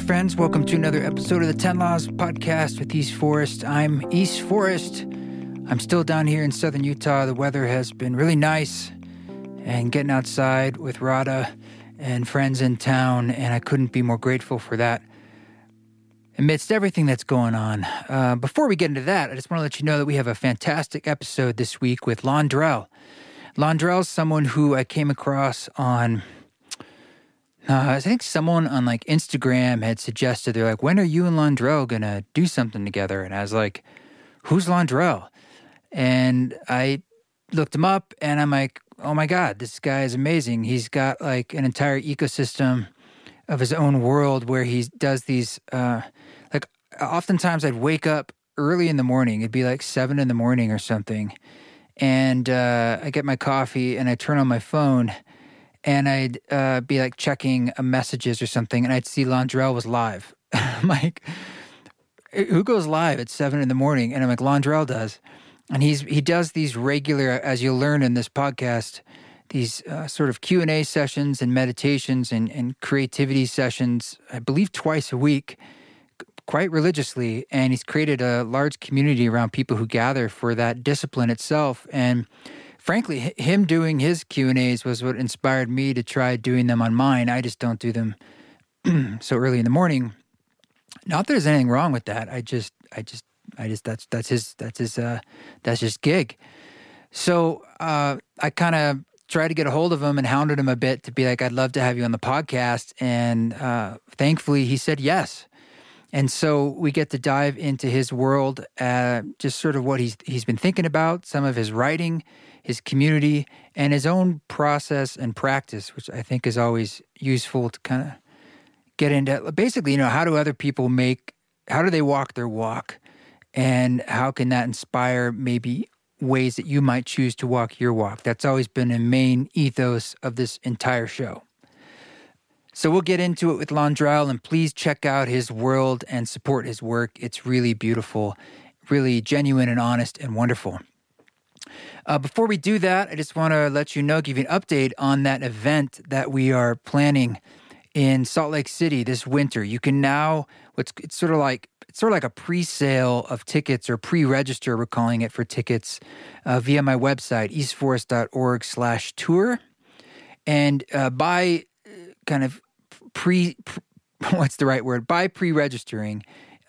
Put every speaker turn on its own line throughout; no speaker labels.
friends. Welcome to another episode of the 10 Laws podcast with East Forest. I'm East Forest. I'm still down here in southern Utah. The weather has been really nice and getting outside with Rada and friends in town, and I couldn't be more grateful for that amidst everything that's going on. Before we get into that, I just want to let you know that we have a fantastic episode this week with Londrell. Londrell's someone who I came across on... I think someone on like Instagram had suggested, they're like, when are you and Londrell going to do something together? And I was like, who's Londrell? And I looked him up and I'm like, oh my God, this guy is amazing. He's got like an entire ecosystem of his own world where he does these, like oftentimes I'd wake up early in the morning. It'd be like 7 a.m. or something. And I get my coffee and I turn on my phone and I'd be like checking messages or something, and I'd see Londrell was live. I'm like, who goes live at 7 a.m? And I'm like, Londrell does. And he does these regular, as you'll learn in this podcast, these sort of Q&A sessions and meditations and creativity sessions, I believe twice a week, quite religiously. And he's created a large community around people who gather for that discipline itself. And frankly, him doing his Q&As was what inspired me to try doing them on mine. I just don't do them so early in the morning. Not that there's anything wrong with that. That's his gig. So I kind of tried to get a hold of him and hounded him a bit to be like, I'd love to have you on the podcast. And thankfully he said yes. And so we get to dive into his world, just sort of what he's been thinking about, some of his writing, his community, and his own process and practice, which I think is always useful to kind of get into. Basically, how do other people how do they walk their walk? And how can that inspire maybe ways that you might choose to walk your walk? That's always been a main ethos of this entire show. So we'll get into it with Londrell, and please check out his world and support his work. It's really beautiful, really genuine and honest and wonderful. Before we do that, I just want to let you know, give you an update on that event that we are planning in Salt Lake City this winter. You can now, it's sort of like a pre-sale of tickets, or pre-register, we're calling it, for tickets via my website, eastforest.org/tour. And by kind of by pre-registering,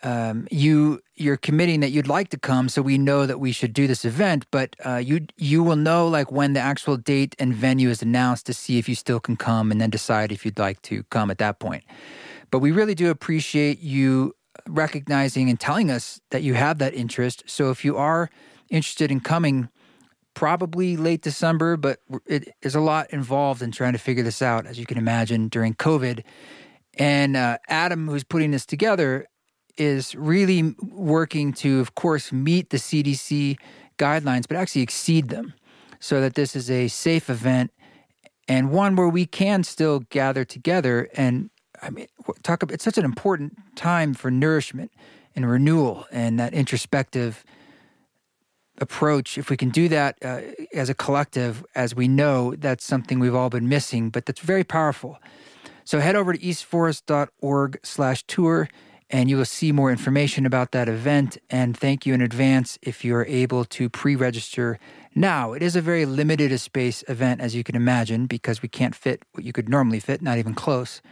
you're committing that you'd like to come, so we know that we should do this event, but you will know like when the actual date and venue is announced to see if you still can come, and then decide if you'd like to come at that point. But we really do appreciate you recognizing and telling us that you have that interest. So if you are interested in coming, probably late December, but there's a lot involved in trying to figure this out, as you can imagine, during COVID. And Adam, who's putting this together, is really working to, of course, meet the CDC guidelines, but actually exceed them, so that this is a safe event and one where we can still gather together. And I mean, it's such an important time for nourishment and renewal and that introspective approach. If we can do that as a collective, as we know, that's something we've all been missing, but that's very powerful. So head over to eastforest.org/tour and you will see more information about that event. And thank you in advance if you are able to pre-register now. It is a very limited space event, as you can imagine, because we can't fit what you could normally fit, not even close.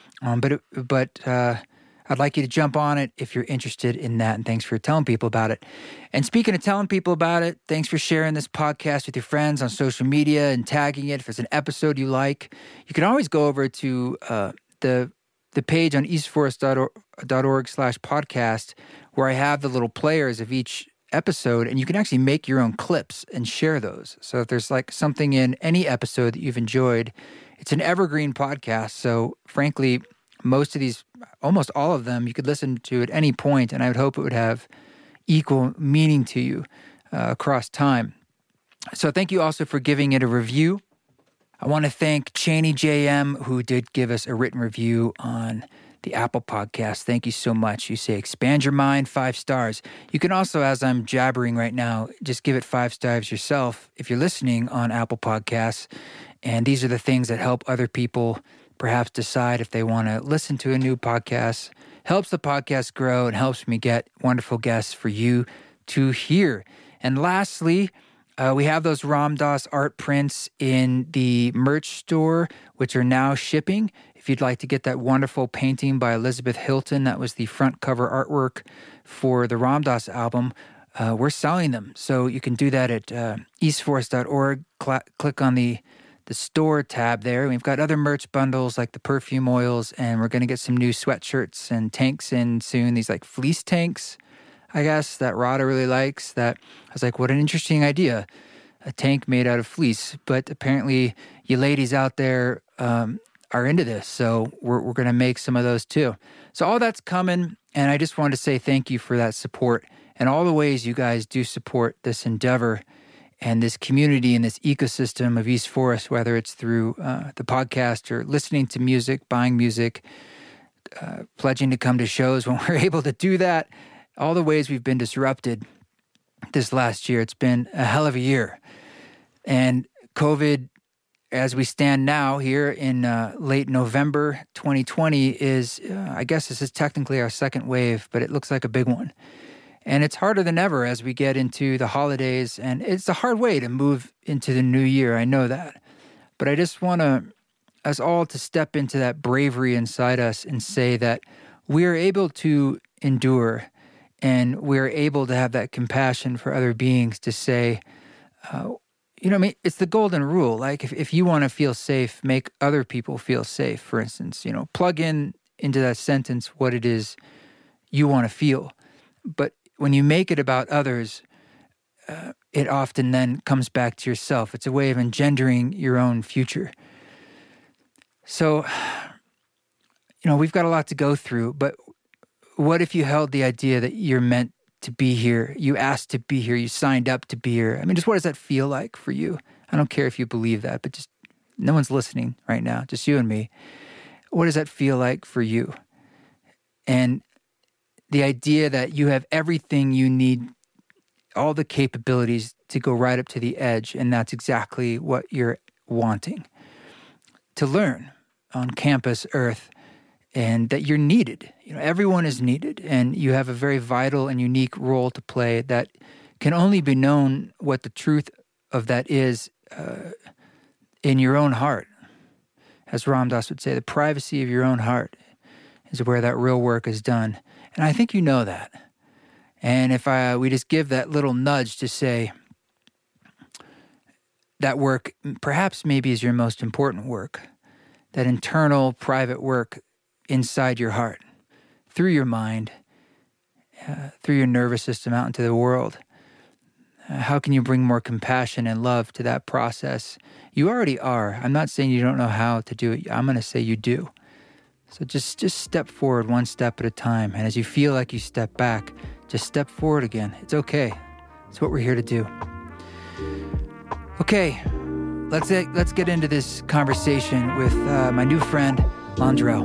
But I'd like you to jump on it if you're interested in that, and thanks for telling people about it. And speaking of telling people about it, thanks for sharing this podcast with your friends on social media and tagging it. If it's an episode you like, you can always go over to the page on eastforest.org/podcast, where I have the little players of each episode, and you can actually make your own clips and share those. So if there's like something in any episode that you've enjoyed, it's an evergreen podcast. So frankly, most of these, almost all of them, you could listen to at any point, and I would hope it would have equal meaning to you across time. So thank you also for giving it a review. I want to thank Cheney JM, who did give us a written review on the Apple Podcast. Thank you so much. You say, expand your mind, 5 stars. You can also, as I'm jabbering right now, just give it 5 stars yourself if you're listening on Apple Podcasts. And these are the things that help other people perhaps decide if they want to listen to a new podcast. Helps the podcast grow and helps me get wonderful guests for you to hear. And lastly, we have those Ram Dass art prints in the merch store, which are now shipping. If you'd like to get that wonderful painting by Elizabeth Hilton, that was the front cover artwork for the Ram Dass album, we're selling them. So you can do that at eastforest.org. Click on the store tab there. We've got other merch bundles like the perfume oils, and we're going to get some new sweatshirts and tanks in soon. These like fleece tanks, I guess, that Rada really likes. That I was like, what an interesting idea. A tank made out of fleece. But apparently you ladies out there are into this. So we're going to make some of those too. So all that's coming. And I just wanted to say thank you for that support and all the ways you guys do support this endeavor and this community and this ecosystem of East Forest, whether it's through the podcast or listening to music, buying music, pledging to come to shows when we're able to do that. All the ways we've been disrupted this last year. It's been a hell of a year. And COVID, as we stand now here in late November 2020, is, I guess this is technically our second wave, but it looks like a big one. And it's harder than ever as we get into the holidays, and it's a hard way to move into the new year. I know that. But I just want us all to step into that bravery inside us and say that we are able to endure and we're able to have that compassion for other beings to say, it's the golden rule. Like if you want to feel safe, make other people feel safe, for instance. Plug into that sentence what it is you want to feel. But when you make it about others, it often then comes back to yourself. It's a way of engendering your own future. So, we've got a lot to go through, but what if you held the idea that you're meant to be here, you asked to be here, you signed up to be here? I mean, just what does that feel like for you? I don't care if you believe that, but just no one's listening right now, just you and me. What does that feel like for you? And the idea that you have everything you need, all the capabilities to go right up to the edge, and that's exactly what you're wanting to learn on campus Earth, and that you're needed. Everyone is needed, and you have a very vital and unique role to play that can only be known what the truth of that is in your own heart. As Ram Dass would say, the privacy of your own heart is where that real work is done. And I think you know that. And if we just give that little nudge to say that work perhaps maybe is your most important work, that internal private work inside your heart, through your mind, through your nervous system out into the world. How can you bring more compassion and love to that process? You already are. I'm not saying you don't know how to do it. I'm going to say you do. So just step forward one step at a time. And as you feel like you step back, just step forward again. It's okay. It's what we're here to do. Okay, let's get into this conversation with my new friend, Londrell.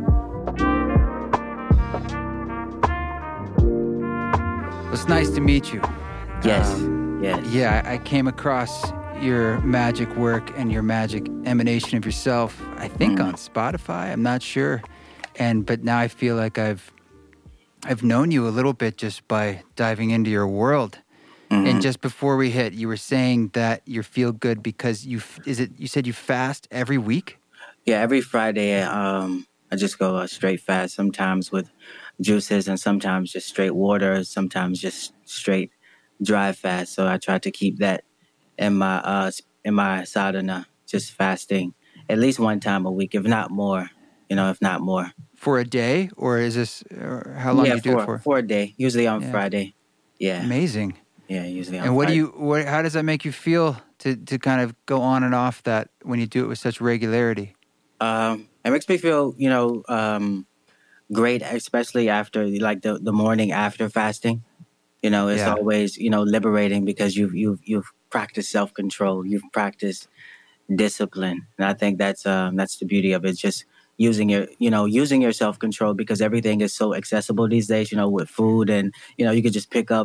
It's nice to meet you.
Yes, yes.
Yeah, I came across your magic work and your magic emanation of yourself, I think on Spotify, I'm not sure. But now I feel like I've known you a little bit just by diving into your world. Mm-hmm. And just before we hit, you were saying that you feel good because you said you fast every week?
Yeah, every Friday I just go a straight fast, sometimes with juices and sometimes just straight water, sometimes just straight dry fast. So I try to keep that in my sadhana, just fasting at least one time a week, if not more.
For a day, or is this how long you do it for?
For a day, usually on Friday. Yeah,
amazing.
Yeah, usually on
Friday.
And
how does that make you feel to kind of go on and off that when you do it with such regularity?
It makes me feel great, especially after like the morning after fasting. It's always liberating because you've practiced self-control, you've practiced discipline, and I think that's the beauty of it. Just using your self-control, because everything is so accessible these days. With food, and you could just pick up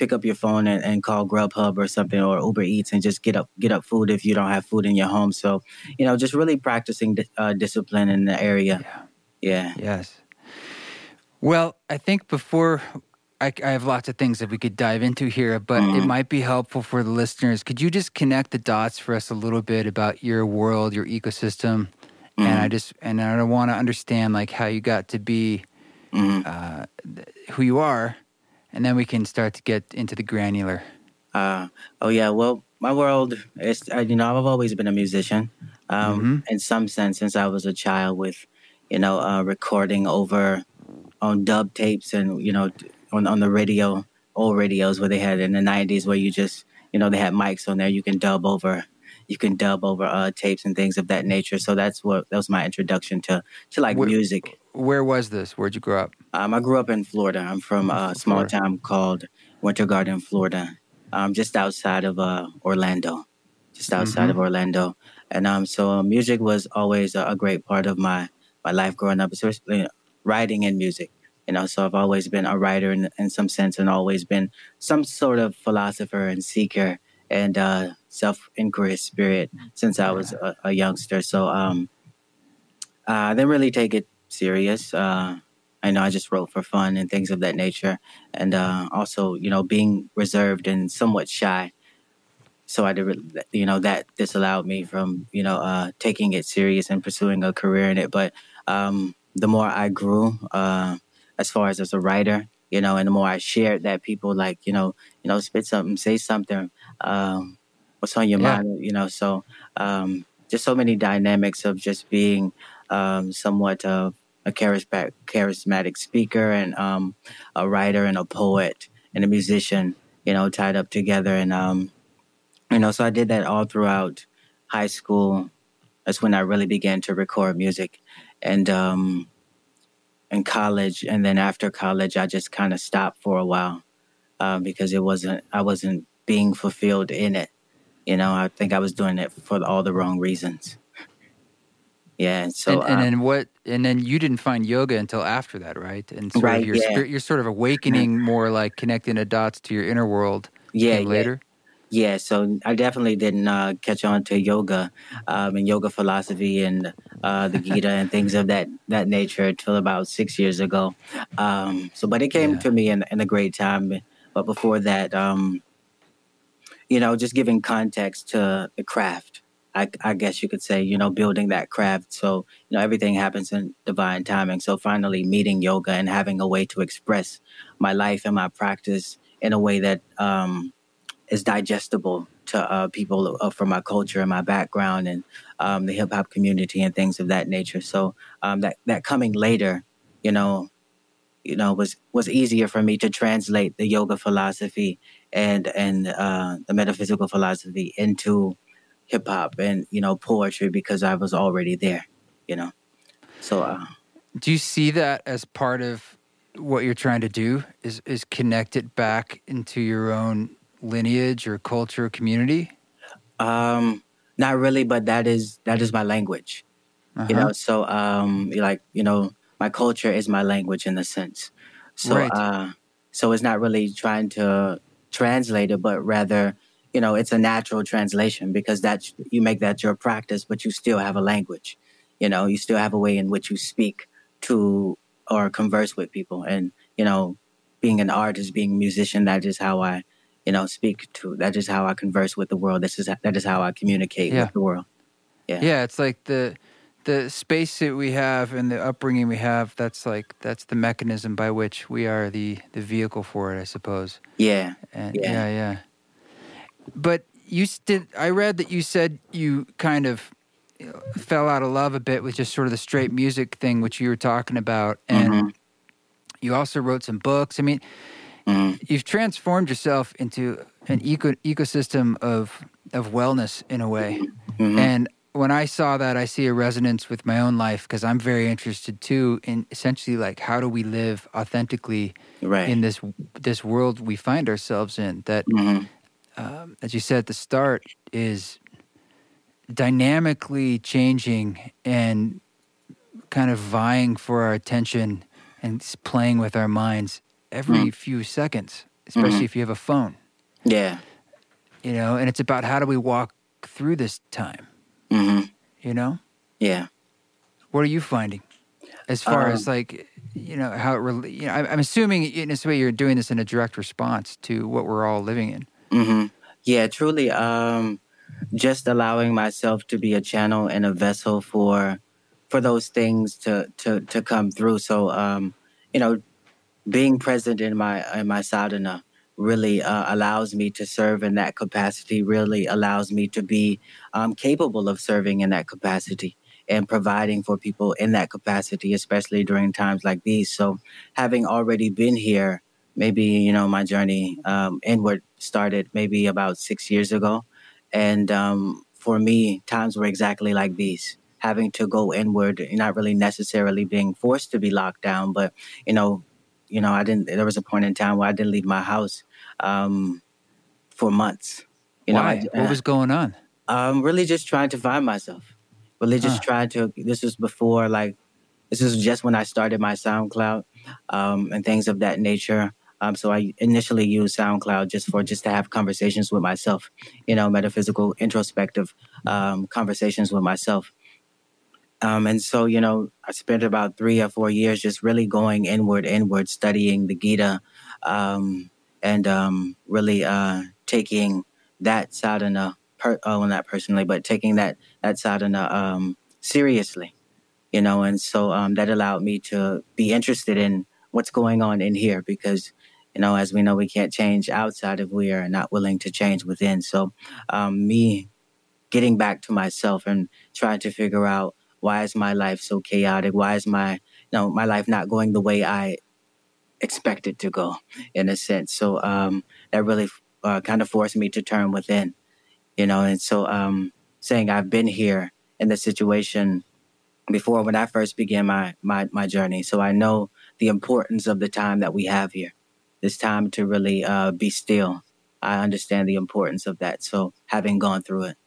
pick up your phone and call Grubhub or something or Uber Eats and just get up food if you don't have food in your home. So, just really practicing discipline in the area.
Yeah.
Yeah.
Yes. Well, I think before I have lots of things that we could dive into here, but it might be helpful for the listeners. Could you just connect the dots for us a little bit about your world, your ecosystem? And I want to understand like how you got to be who you are, and then we can start to get into the granular.
Oh yeah. Well, my world is I've always been a musician. In some sense, since I was a child, with recording over on dub tapes and on the radio, old radios where they had in the 90s where you just they had mics on there, you can dub over tapes and things of that nature. So that was my introduction to like music.
Where was this? Where'd you grow up?
I grew up in Florida. I'm from a small town called Winter Garden, Florida, just outside of Orlando, of Orlando. And so music was always a great part of my life growing up, especially writing and music. So I've always been a writer in some sense, and always been some sort of philosopher and seeker and self-inquiry spirit since I was a youngster. So I didn't really take it serious. I just wrote for fun and things of that nature. And also, being reserved and somewhat shy. So I did, that disallowed me from, taking it serious and pursuing a career in it. But the more I grew, as far as a writer, and the more I shared that, people like, spit something, say something, what's on your mind, so just so many dynamics of just being somewhat of a charismatic speaker and a writer and a poet and a musician, tied up together. And, so I did that all throughout high school. That's when I really began to record music. And in college, and then after college, I just kind of stopped for a while because I wasn't being fulfilled in it. I think I was doing it for all the wrong reasons. Yeah, so
and then you didn't find yoga until after that, right? And sort of your sort of awakening, more like connecting the dots to your inner world. Came later.
Yeah, so I definitely didn't catch on to yoga and yoga philosophy and the Gita and things of that nature until about 6 years ago. But it came to me in a great time. But before that, just giving context to the craft. I guess you could say, building that craft. So, everything happens in divine timing. So finally meeting yoga and having a way to express my life and my practice in a way that is digestible to people from my culture and my background and the hip hop community and things of that nature. So that coming later, was easier for me to translate the yoga philosophy and the metaphysical philosophy into hip hop and poetry because I was already there. So
do you see that as part of what you're trying to do? Is connect it back into your own lineage or culture, community?
Not really, but that is my language. So my culture is my language in a sense. So so it's not really trying to translate it, but rather it's a natural translation because you make that your practice, but you still have a language. You still have a way in which you speak to or converse with people. And being an artist, being a musician, that is how I speak to. That is how I converse with the world. That is how I communicate with the world.
Yeah, it's like the space that we have and the upbringing we have. That's the mechanism by which we are the vehicle for it, I suppose.
Yeah.
And yeah. But I read that you said you kind of fell out of love a bit with just sort of the straight music thing, which you were talking about, and you also wrote some books. I mean. You've transformed yourself into an ecosystem of wellness in a way. And when I saw that, I see a resonance with my own life because I'm very interested too in essentially like how do we live authentically in this world we find ourselves in that, as you said at the start, is dynamically changing and kind of vying for our attention and playing with our minds every few seconds. especially if you have a phone.
Yeah.
And it's about how do we walk through this time,
Yeah.
What are you finding as far as how it I'm assuming in this way you're doing this in a direct response to what we're all living in.
Yeah, truly. Just allowing myself to be a channel and a vessel for those things to come through. So, being present in my sadhana really allows me to serve in that capacity, really allows me to be capable of serving in that capacity and providing for people in that capacity, especially during times like these. So having already been here, maybe, my journey inward started maybe about 6 years ago. And for me, times were exactly like these, having to go inward, not really necessarily being forced to be locked down, but, you know, I didn't. There was a point in time where I didn't leave my house for months.
Why? What was going on?
Really just trying to find myself. Really just trying to. This was before, this was just when I started my SoundCloud and things of that nature. So I initially used SoundCloud just to have conversations with myself, metaphysical, introspective conversations with myself. And so, I spent about 3 or 4 years just really going inward, studying the Gita, and really taking that sadhana, well, not personally, but taking that sadhana seriously, and so that allowed me to be interested in what's going on in here because, as we know, we can't change outside if we are not willing to change within. So me getting back to myself and trying to figure out why is my life so chaotic? Why is my life not going the way I expect it to go, in a sense? So that really kind of forced me to turn within, and so saying I've been here in the situation before when I first began my journey. So I know the importance of the time that we have here, this time to really be still. I understand the importance of that. So having gone through it.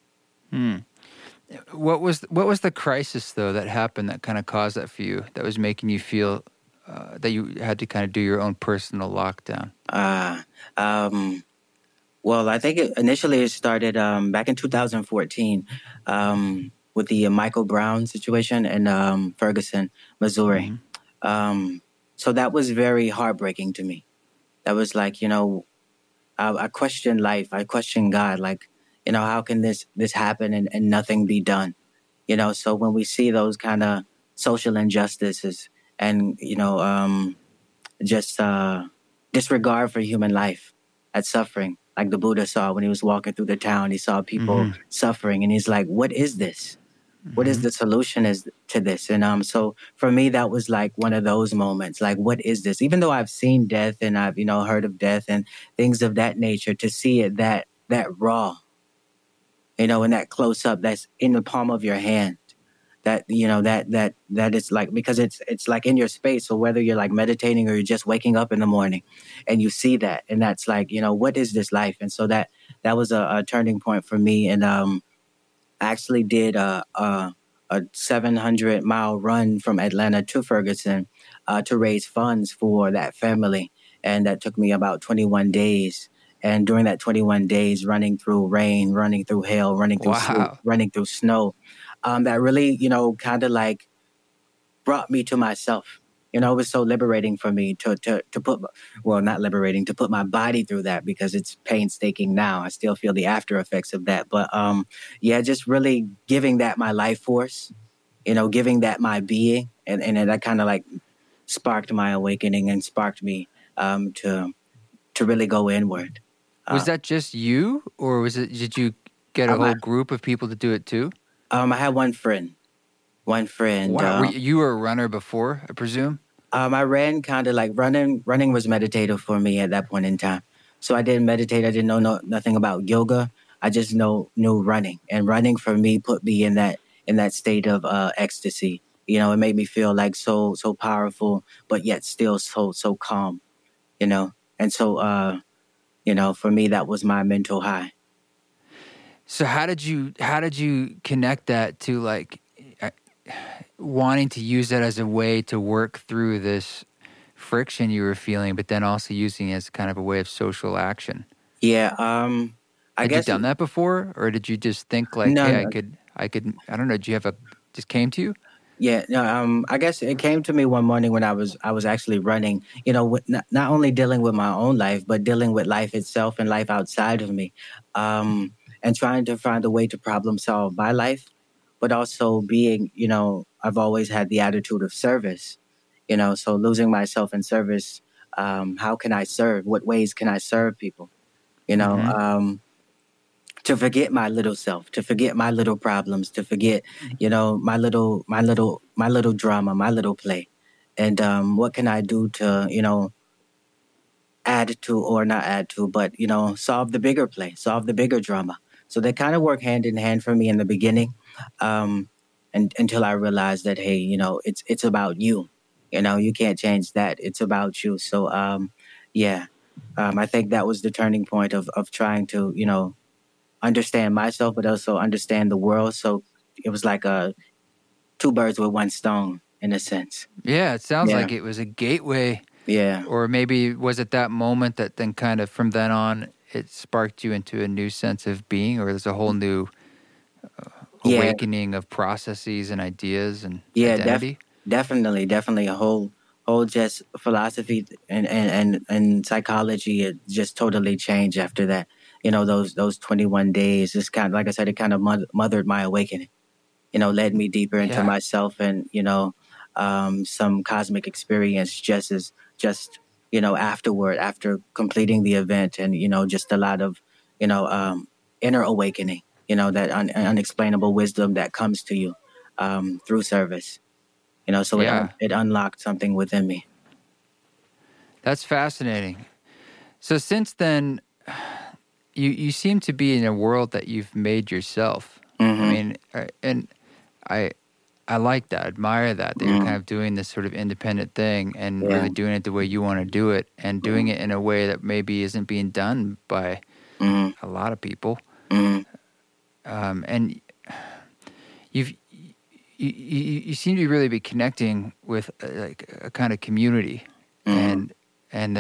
What was the crisis though that happened that kind of caused that for you? That was making you feel that you had to kind of do your own personal lockdown.
Well, I think initially it started back in 2014 with the Michael Brown situation in Ferguson, Missouri. So that was very heartbreaking to me. That was like, I questioned life. I questioned God. Like, how can this happen and nothing be done? So when we see those kind of social injustices and, just disregard for human life, at suffering, like the Buddha saw when he was walking through the town, he saw people suffering and he's like, what is this? What is the solution to this? And so for me, that was like one of those moments, like, what is this? Even though I've seen death and I've, heard of death and things of that nature, to see it that raw, and that close up, that's in the palm of your hand, that, that is like, because it's like in your space. So whether you're like meditating or you're just waking up in the morning and you see that, and that's like, what is this life? And so that was a turning point for me. And I actually did a 700-mile run from Atlanta to Ferguson to raise funds for that family. And that took me about 21 days. And during that 21 days, running through rain, running through hail, running through sleet, running through snow, that really, kind of like brought me to myself. It was so liberating for me to put, well, not liberating, to put my body through that because it's painstaking now. I still feel the after effects of that. But yeah, just really giving that my life force, giving that my being. And that kind of like sparked my awakening and sparked me to really go inward.
Was that just you, or did you get a whole group of people to do it too?
I had one friend.
Wow. You were a runner before, I presume?
I ran kind of like running. Running was meditative for me at that point in time. So I didn't meditate. I didn't know nothing about yoga. I just knew running. And running for me put me in that state of ecstasy. It made me feel like so powerful, but yet still so calm, And so, for me, that was my mental high.
So how did you connect that to like wanting to use that as a way to work through this friction you were feeling, but then also using it as kind of a way of social action.
Yeah. I
Had you
guess
done that before, or did you just think like,
no,
hey,
no.
I could, I don't know, did you have just came to you?
Yeah, no, I guess it came to me one morning when I was actually running, not only dealing with my own life, but dealing with life itself and life outside of me, and trying to find a way to problem solve my life, but also being, I've always had the attitude of service, so losing myself in service. How can I serve? What ways can I serve people? You know,
Mm-hmm.
to forget my little self, to forget my little problems, to forget, my little drama, my little play, and what can I do to, add to or not add to, but solve the bigger play, solve the bigger drama. So they kind of work hand in hand for me in the beginning, um, and until I realized that hey, it's about you. You can't change that. It's about you. So yeah, I think that was the turning point of trying to understand myself, but also understand the world. So it was like two birds with one stone in a sense.
Yeah, it sounds
Yeah,
like it was a gateway,
yeah,
or maybe was it that moment that then kind of from then on it sparked you into a new sense of being, or there's a whole new
yeah,
awakening of processes and ideas and
yeah.
identity?
Definitely a whole just philosophy and psychology. It just totally changed after that. Those 21 days. Just kind of like I said, it kind of mothered my awakening. Led me deeper into
Yeah.
myself and some cosmic experience afterward, after completing the event, and just a lot of inner awakening, that unexplainable wisdom that comes to you through service, so
Yeah.
it unlocked something within me.
That's fascinating. So since then, you seem to be in a world that you've made yourself. I
Hmm.
mean, and I I like that. I admire that you're kind
Hmm.
of doing this sort of independent thing and
Yeah.
really doing it the way you want to do it, and doing
Hmm.
it in a way that maybe isn't being done by
Hmm.
a lot of people.
Hmm.
And you've you seem to really be connecting with like a kind of community,
Hmm.
and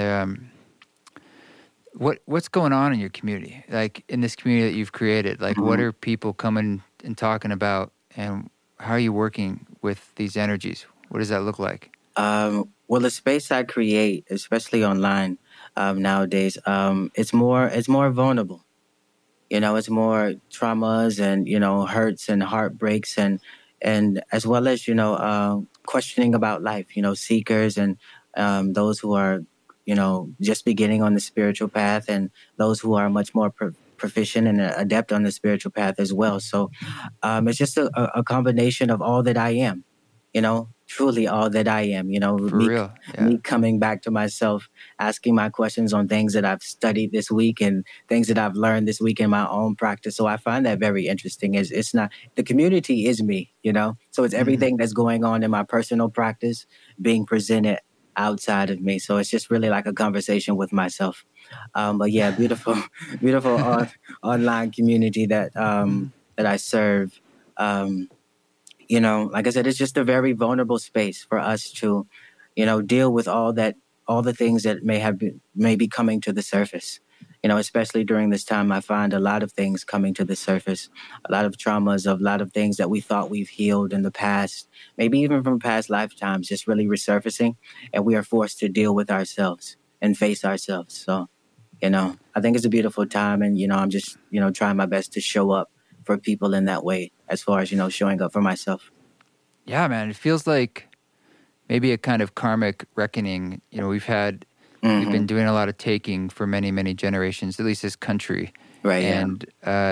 what's going on in your community, like in this community that you've created, like what
Hmm.
are people coming and talking about, and how are you working with these energies? What does that look like?
Well, the space I create, especially online nowadays, it's more vulnerable. It's more traumas and hurts and heartbreaks and as well as questioning about life. Seekers and those who are just beginning on the spiritual path, and those who are much more proficient and adept on the spiritual path as well. So it's just a combination of all that I am, truly all that I am,
For
me,
real, yeah.
me coming back to myself, asking my questions on things that I've studied this week and things that I've learned this week in my own practice. So I find that very interesting. It's not, the community is me, so it's
Hmm.
everything that's going on in my personal practice being presented outside of me. So it's just really like a conversation with myself. But yeah, beautiful, beautiful online community that I serve. Um, like I said, it's just a very vulnerable space for us to, deal with all the things that may be coming to the surface. Especially during this time, I find a lot of things coming to the surface, a lot of traumas, of a lot of things that we thought we've healed in the past, maybe even from past lifetimes, just really resurfacing, and we are forced to deal with ourselves and face ourselves. So, I think it's a beautiful time, and I'm just trying my best to show up for people in that way, as far as showing up for myself.
Yeah, man, it feels like maybe a kind of karmic reckoning. We've been
Hmm.
doing a lot of taking for many, many generations, at least this country.
Right. Yeah.
And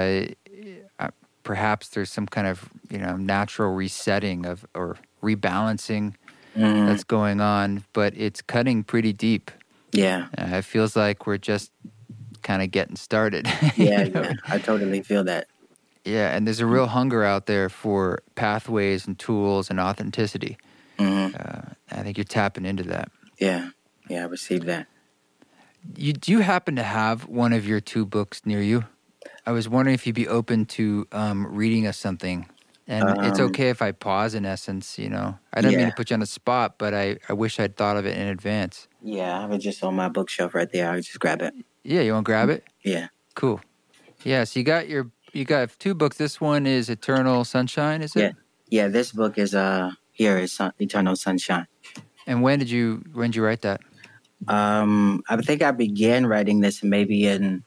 perhaps there's some kind of, natural resetting of or rebalancing
Hmm.
that's going on, but it's cutting pretty deep.
Yeah.
It feels like we're just kind of getting started.
Yeah.
you know?
Yeah. I totally feel that.
Yeah, and there's a real hunger out there for pathways and tools and authenticity.
Hmm.
I think you're tapping into that.
Yeah. Yeah. I received that.
Do you happen to have one of your two books near you? I was wondering if you'd be open to reading us something And it's okay if I pause, in essence, you know. I didn't mean to put you on the spot, but I wish I'd thought of it in advance.
Yeah, I have it just on my bookshelf right there. I'll just grab it.
Yeah, you want to grab it?
Yeah.
Cool. Yeah, so you got 2 books. This one is Eternal Sunshine, is it?
Yeah, this book is Eternal Sunshine.
And when did you write that?
I think I began writing this maybe in,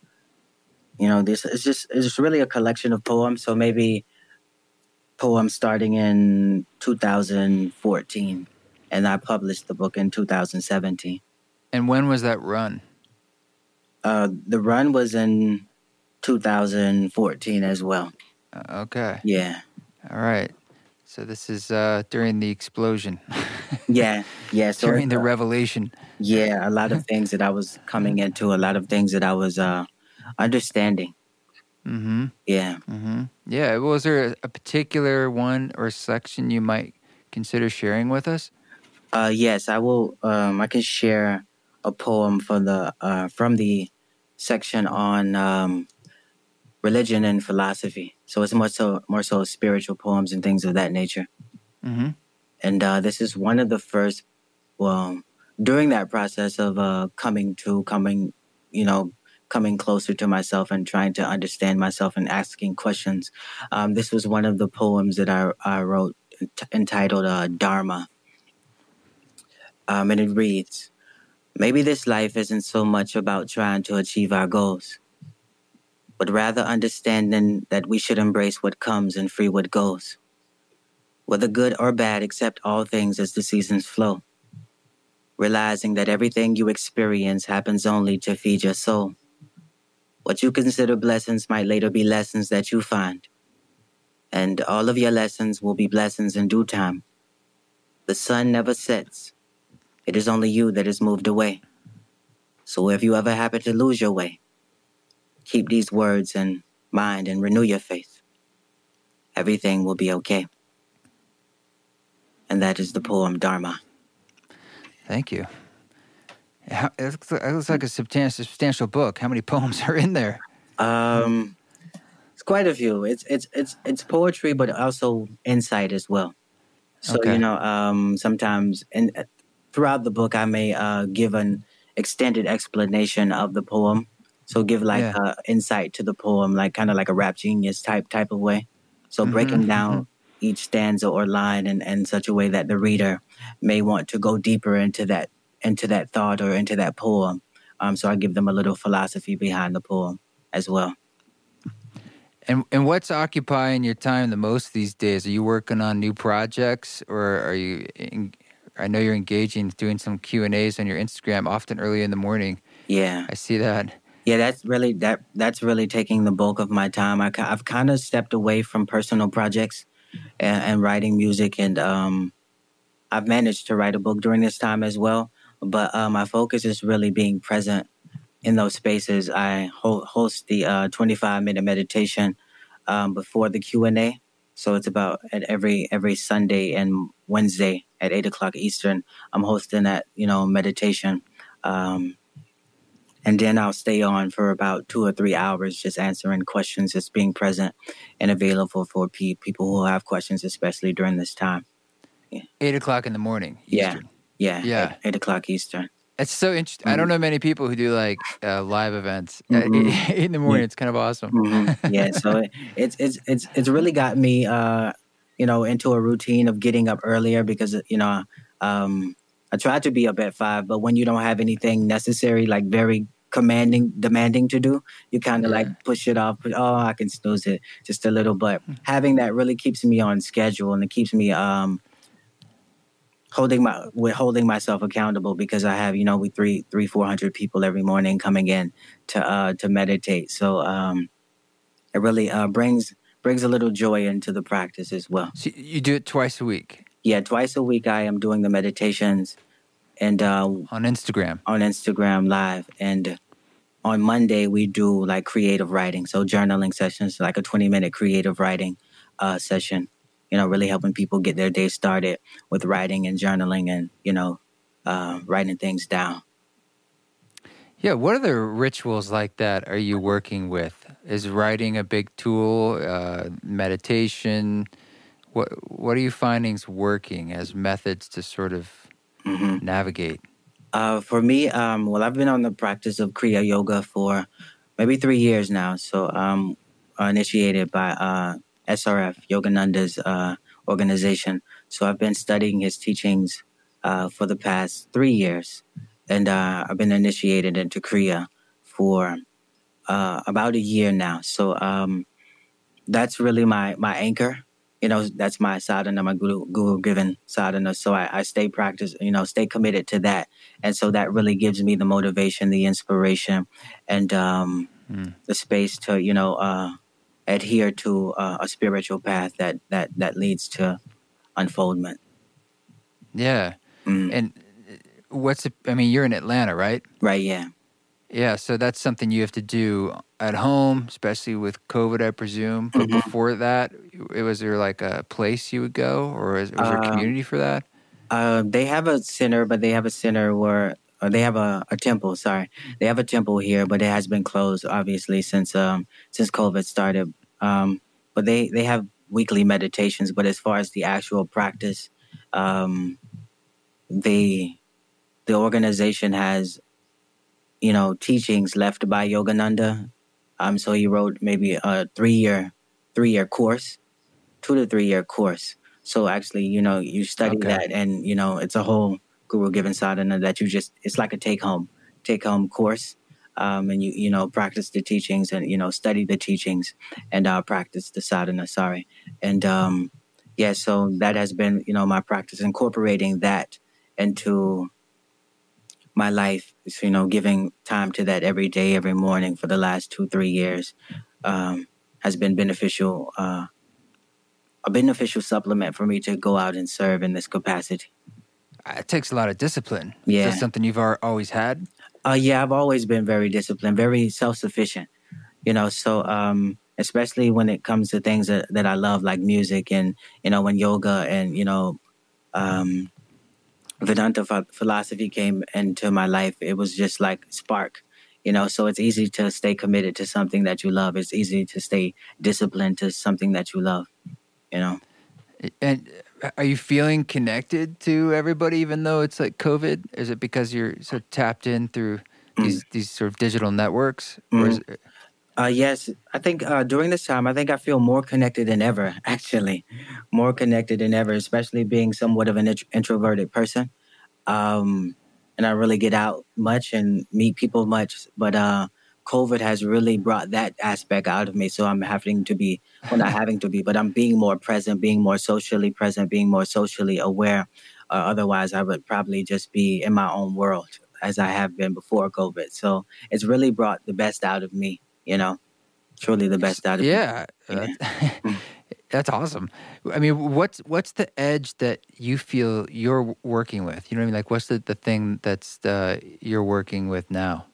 it's really a collection of poems. So maybe poems starting in 2014, and I published the book in 2017.
And when was that run?
The run was in 2014 as well.
Okay.
Yeah.
All right. So this is during the explosion.
Yeah. So
during the revelation.
Yeah, a lot of things that I was coming into, a lot of things that I was understanding.
Mm-hmm.
Yeah.
Mm-hmm. Yeah. Was there a particular one or section you might consider sharing with us?
Yes, I will. I can share a poem from the section on religion and philosophy. So it's more so spiritual poems and things of that nature.
Mm-hmm.
And this is one of the first. Well, during that process of coming closer to myself and trying to understand myself and asking questions, this was one of the poems that I wrote entitled Dharma. And it reads, maybe this life isn't so much about trying to achieve our goals, but rather understanding that we should embrace what comes and free what goes. Whether good or bad, accept all things as the seasons flow. Realizing that everything you experience happens only to feed your soul. What you consider blessings might later be lessons that you find. And all of your lessons will be blessings in due time. The sun never sets. It is only you that is moved away. So if you ever happen to lose your way, keep these words in mind and renew your faith. Everything will be okay. And that is the poem Dharma.
Thank you. It looks like a substantial book. How many poems are in there?
It's quite a few. It's poetry, but also insight as well. So,
okay.
Sometimes throughout the book, I may give an extended explanation of the poem. So give insight to the poem, like kind of like a Rap Genius type of way. So breaking down each stanza or line in such a way that the reader may want to go deeper into that thought or into that poem. So I give them a little philosophy behind the poem as well.
And what's occupying your time the most these days? Are you working on new projects, or are you? I know you're engaging, doing some Q&As on your Instagram, often early in the morning.
Yeah,
I see that.
Yeah, that's really taking the bulk of my time. I've kind of stepped away from personal projects and writing music, and I've managed to write a book during this time as well. But my focus is really being present in those spaces. I host the 25-minute meditation before the Q&A. So it's about at every Sunday and Wednesday at 8:00 Eastern. I'm hosting that meditation, and then I'll stay on for about 2 or 3 hours, just answering questions, just being present and available for people who have questions, especially during this time.
Yeah. 8:00 in the morning Eastern.
Yeah. 8:00 Eastern.
It's so interesting. I don't know many people who do like live events at 8 in the morning. It's kind of awesome.
Yeah, so it's really got me into a routine of getting up earlier because I try to be up at 5, but when you don't have anything necessary, like very demanding to do, you kind of like push it off. I can snooze it just a little, but having that really keeps me on schedule, and it keeps me holding myself accountable, because I have we 400 people every morning coming in to meditate. So it really brings a little joy into the practice as well.
So you do it twice a week?
Yeah, twice a week I am doing the meditations, and
on Instagram.
On Instagram Live, and on Monday we do like creative writing, so journaling sessions, like a 20-minute creative writing session. Really helping people get their day started with writing and journaling and, writing things down.
Yeah, what other rituals like that are you working with? Is writing a big tool, meditation, What are you finding's working as methods to sort of navigate?
For me, well, I've been on the practice of Kriya Yoga for maybe 3 years now. So initiated by SRF, Yogananda's organization. So I've been studying his teachings for the past 3 years. And I've been initiated into Kriya for about a year now. So that's really my anchor. That's my sadhana, my guru given sadhana. So I stay stay committed to that. And so that really gives me the motivation, the inspiration, and the space to, adhere to a spiritual path that leads to unfoldment.
Yeah. And you're in Atlanta, right?
Right, yeah.
Yeah, so that's something you have to do at home, especially with COVID, I presume. But before that, was there like a place you would go, or was there a community for that?
They have a center, but they have a center where they have a temple. Sorry, they have a temple here, but it has been closed obviously since COVID started. But they have weekly meditations. But as far as the actual practice, the organization has teachings left by Yogananda. So he wrote maybe a 3-year course, 2 to 3 year course. So actually, you study that, and it's a whole guru given sadhana that it's like a take home course. And you practice the teachings and study the teachings and practice the sadhana. Sorry, and so that has been my practice, incorporating that into my life. Giving time to that every day, every morning for the last 2-3 years has been beneficial. A beneficial supplement for me to go out and serve in this capacity.
It takes a lot of discipline.
Yeah.
Is that something you've always had?
Yeah, I've always been very disciplined, very self-sufficient. So especially when it comes to things that I love, like music, and when yoga and Vedanta philosophy came into my life, it was just like spark. So it's easy to stay committed to something that you love. It's easy to stay disciplined to something that you love.
And are you feeling connected to everybody, even though it's like COVID? Is it because you're so tapped in through these sort of digital networks? Or is it...
Yes, I think during this time, I think I feel more connected than ever, actually. More connected than ever, especially being somewhat of an introverted person. And I really get out much and meet people much. But COVID has really brought that aspect out of me. So I'm having to be, well, not having to be, but I'm being more present, being more socially present, being more socially aware. Otherwise, I would probably just be in my own world as I have been before COVID. So it's really brought the best out of me, truly the best out of me.
Yeah. That's awesome. I mean, what's the edge that you feel you're working with? You know what I mean? Like, what's the thing that's you're working with now?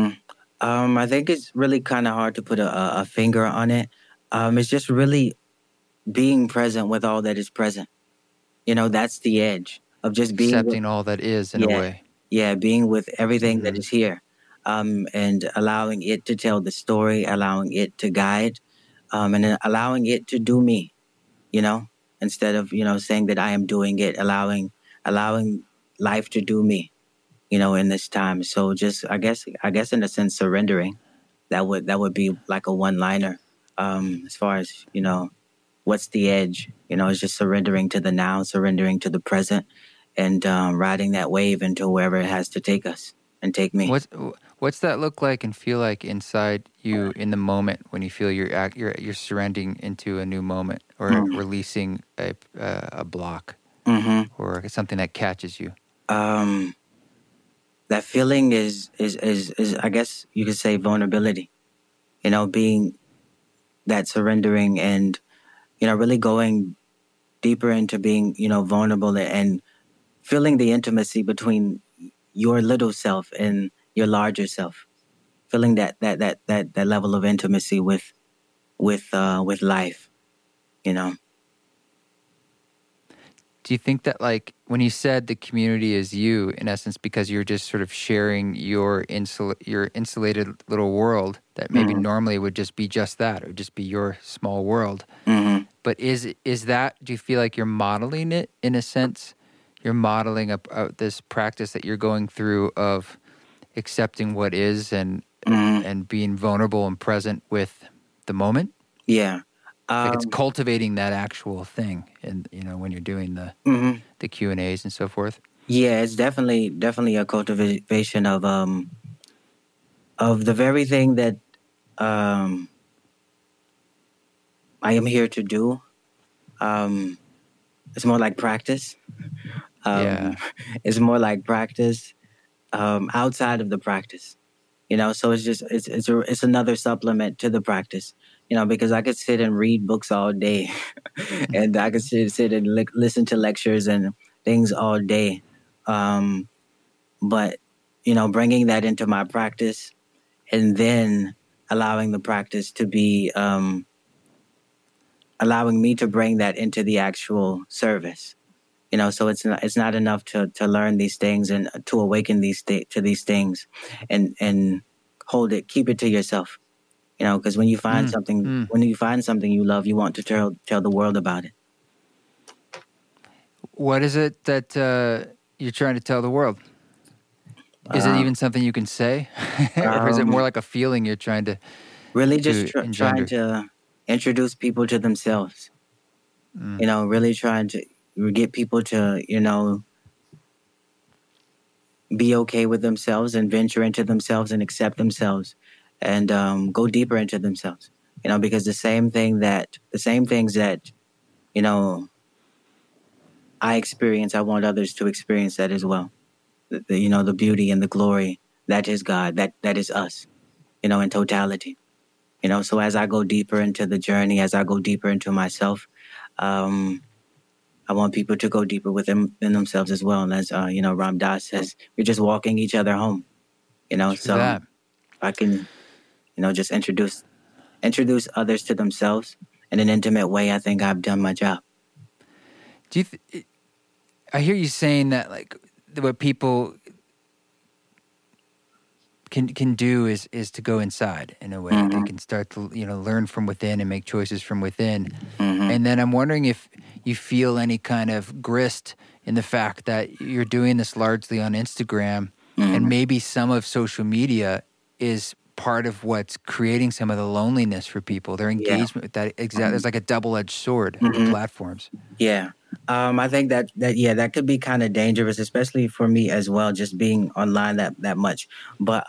I think it's really kind of hard to put a finger on it. It's just really being present with all that is present. That's the edge of just being
accepting all that is in a way.
Yeah, being with everything that is here, and allowing it to tell the story, allowing it to guide, and then allowing it to do me. Instead of saying that I am doing it, allowing life to do me. In this time. So just, I guess in a sense, surrendering, that would be like a one-liner. As far as, what's the edge? It's just surrendering to the now, surrendering to the present, and riding that wave into wherever it has to take us and take me.
What's that look like and feel like inside you in the moment when you feel you're surrendering into a new moment, or releasing a block, or something that catches you?
That feeling is I guess you could say vulnerability. Being that surrendering and really going deeper into being vulnerable and feeling the intimacy between your little self and your larger self. Feeling that level of intimacy with life.
Do you think that, like, when you said the community is you, in essence, because you're just sort of sharing your insulated little world that maybe normally would just be just that, or just be your small world, But is that, do you feel like you're modeling it in a sense? You're modeling this practice that you're going through of accepting what is and being vulnerable and present with the moment?
Yeah.
Like it's cultivating that actual thing, and when you're doing the Q&As and so forth.
Yeah, it's definitely a cultivation of the very thing that I am here to do. It's more like practice.
Yeah.
It's more like practice outside of the practice. So it's another supplement to the practice. Because I could sit and read books all day, and I could sit and listen to lectures and things all day. But bringing that into my practice, and then allowing the practice to be allowing me to bring that into the actual service. So it's not enough to learn these things and to awaken to these things, and keep it to yourself. Because when you find something you love, you want to tell the world about it.
What is it that you're trying to tell the world? Is it even something you can say, or is it more like a feeling you're trying to
really just trying to introduce people to themselves? Really trying to get people to be okay with themselves and venture into themselves and accept themselves, and go deeper into themselves. Because the same things that I experience, I want others to experience that as well. The beauty and the glory that is God, that is us, in totality. So as I go deeper into the journey, as I go deeper into myself, I want people to go deeper within themselves as well. And as Ram Dass says, we're just walking each other home. So
that.
if I can, just introduce others to themselves in an intimate way, I think I've done my job.
Do you? I hear you saying that, like, what people can do is to go inside in a way. They can start to learn from within and make choices from within. And then I'm wondering if you feel any kind of grist in the fact that you're doing this largely on Instagram, and maybe some of social media is part of what's creating some of the loneliness for people. Their engagement with that there's like a double-edged sword with platforms.
Yeah. I think that could be kind of dangerous, especially for me as well, just being online that much. But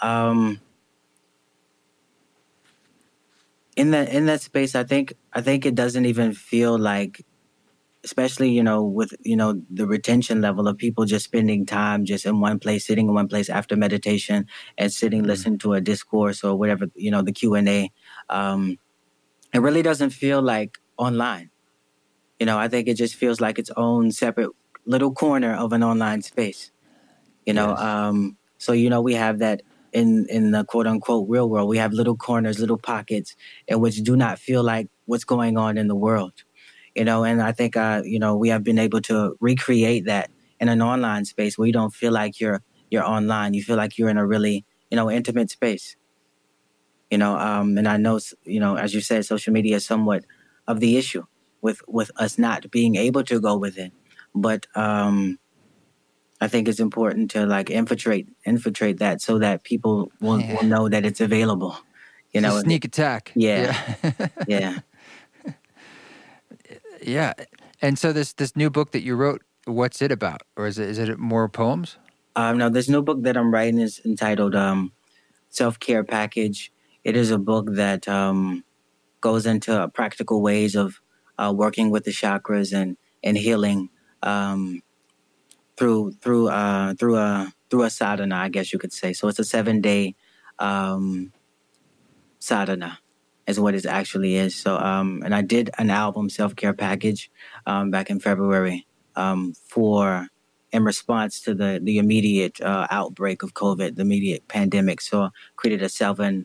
in that space, I think it doesn't even feel like, especially with the retention level of people just spending time just in one place, sitting in one place after meditation and sitting listening to a discourse or whatever, the Q&A. It really doesn't feel like online. I think it just feels like its own separate little corner of an online space.
Yes.
So we have that in the quote unquote real world. We have little corners, little pockets in which do not feel like what's going on in the world. And I think we have been able to recreate that in an online space where you don't feel like you're online. You feel like you're in a really intimate space. And I know as you said, social media is somewhat of the issue with us not being able to go within. But I think it's important to like infiltrate that so that people will know that it's available.
It's a sneak attack.
Yeah.
Yeah. And so this new book that you wrote, what's it about? Or is it more poems?
No, this new book that I'm writing is entitled Self-Care Package. It is a book that goes into practical ways of working with the chakras and healing through a sadhana, I guess you could say. So it's a 7-day sadhana is what it actually is. So and I did an album, Self-Care Package, back in February in response to the immediate outbreak of COVID, the immediate pandemic. So I created a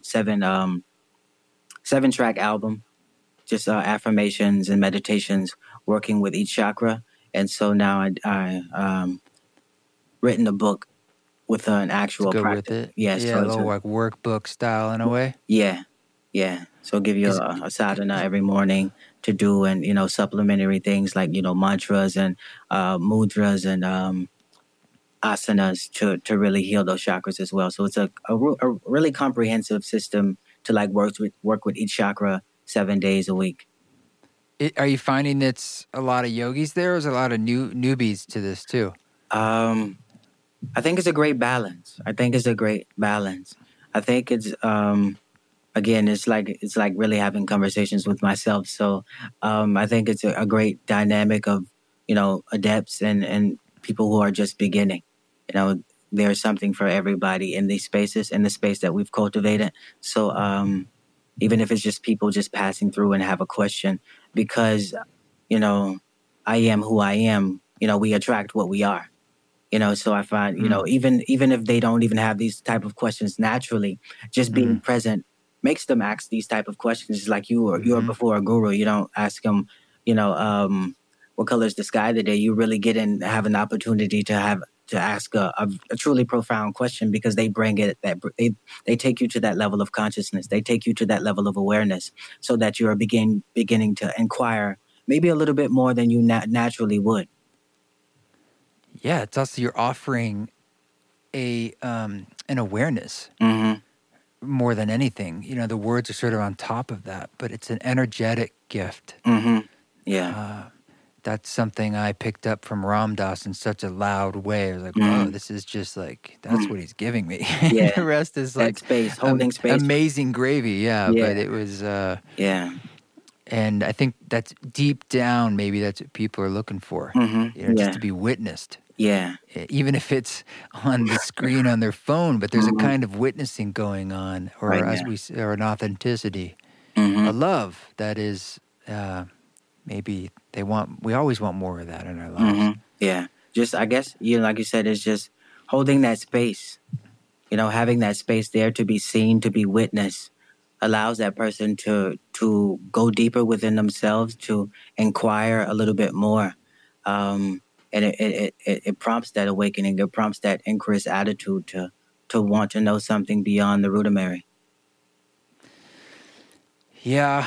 seven-track album, just affirmations and meditations working with each chakra. And so now I written a book with an actual
to go
practice.
with it.
Yes,
Yeah, a little like workbook style in a way.
Yeah. Yeah. So give you
Is
a sadhana every morning to do, and supplementary things like mantras and mudras and asanas to really heal those chakras as well. So it's a really comprehensive system to like work with each chakra 7 days a week.
are you finding it's a lot of yogis there, or is there a lot of newbies to this too?
Um, I think it's a great balance. I think it's a great balance. I think it's again, it's like really having conversations with myself. So I think it's a great dynamic of adepts and people who are just beginning. You know, there's something for everybody in these spaces, in the space that we've cultivated. So even if it's just people just passing through and have a question, because you know I am who I am. We attract what we are. So I find,
Mm.
even if they don't even have these type of questions naturally, just being
Mm.
present makes them ask these type of questions. It's like you are
Hmm.
before a guru. You don't ask them, you know, what color is the sky today. You really get in, have an opportunity to ask a truly profound question, because they bring it that they take you to that level of consciousness. They take you to that level of awareness, so that you are beginning to inquire maybe a little bit more than you naturally would.
Yeah, it's also you're offering an awareness
Hmm.
more than anything. The words are sort of on top of that, but it's an energetic gift.
Hmm. Yeah.
That's something I picked up from Ram Dass in such a loud way. I was like, whoa,
Mm,
this is just like, that's
mm.
what he's giving me.
Yeah,
The rest is
that
like
space, holding space.
amazing gravy. Yeah.
Yeah,
But it was,
yeah.
and I think that's deep down, maybe that's what people are looking for, just
Yeah,
to be witnessed.
yeah.
Even if it's on the screen on their phone, but there's a
Hmm.
kind of witnessing going on, or
Right,
as
yeah.
or an authenticity,
Hmm.
a love that is, maybe we always want more of that in our lives.
Yeah. Just, I guess, like you said, it's just holding that space, having that space there to be seen, to be witnessed, allows that person to go deeper within themselves, to inquire a little bit more. And it prompts that awakening. It prompts that inquisitive attitude to want to know something beyond the rudimentary.
Yeah,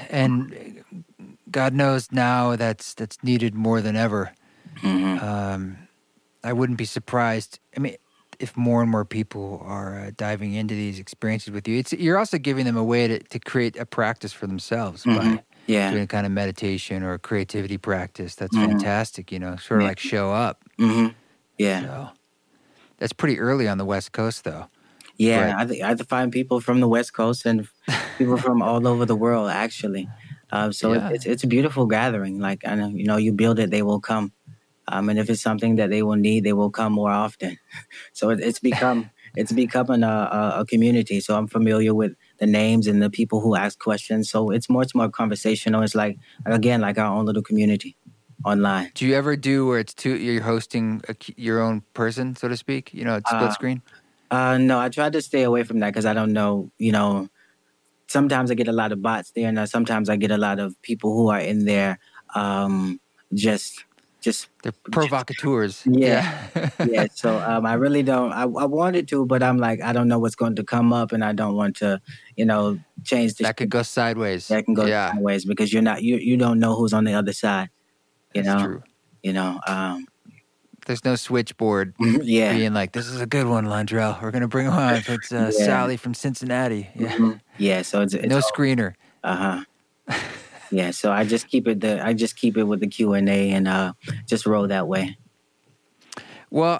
and God knows now that's needed more than ever.
Hmm.
Um, I wouldn't be surprised. I mean, if more and more people are diving into these experiences with you, you're also giving them a way to create a practice for themselves
Hmm.
by
Yeah.
doing a kind of meditation or a creativity practice. That's
Hmm.
fantastic. Sort of
Yeah.
like show up.
Hmm. Yeah.
So that's pretty early on the West Coast, though.
Yeah,
But
I find people from the West Coast and people from all over the world, actually. So
yeah,
it's a beautiful gathering. Like, I know, you build it, they will come. And if it's something that they will need, they will come more often. So it's becoming a community. So I'm familiar with the names and the people who ask questions. So it's more conversational. It's like, again, like our own little community online.
do you ever do where you're hosting your own person, so to speak? It's split
Uh,
screen.
no, I try to stay away from that because I don't know, sometimes I get a lot of bots there, and sometimes I get a lot of people who are in there, um, just, just,
They're
just,
provocateurs.
yeah,
Yeah.
yeah. So I really don't. I wanted to, but I'm like, I don't know what's going to come up, and I don't want to, change the.
That could go sideways.
That can go
Yeah,
sideways because you don't know who's on the other side. You
that's
know,
true.
you know.
There's no switchboard
Yeah,
being like, this is a good one, Landrell. We're going to bring him on. It's
yeah,
Sally from Cincinnati. Yeah.
yeah. So it's
No
all.
screener.
Uh huh. Yeah. So I just keep it with the Q&A and just roll that way.
Well,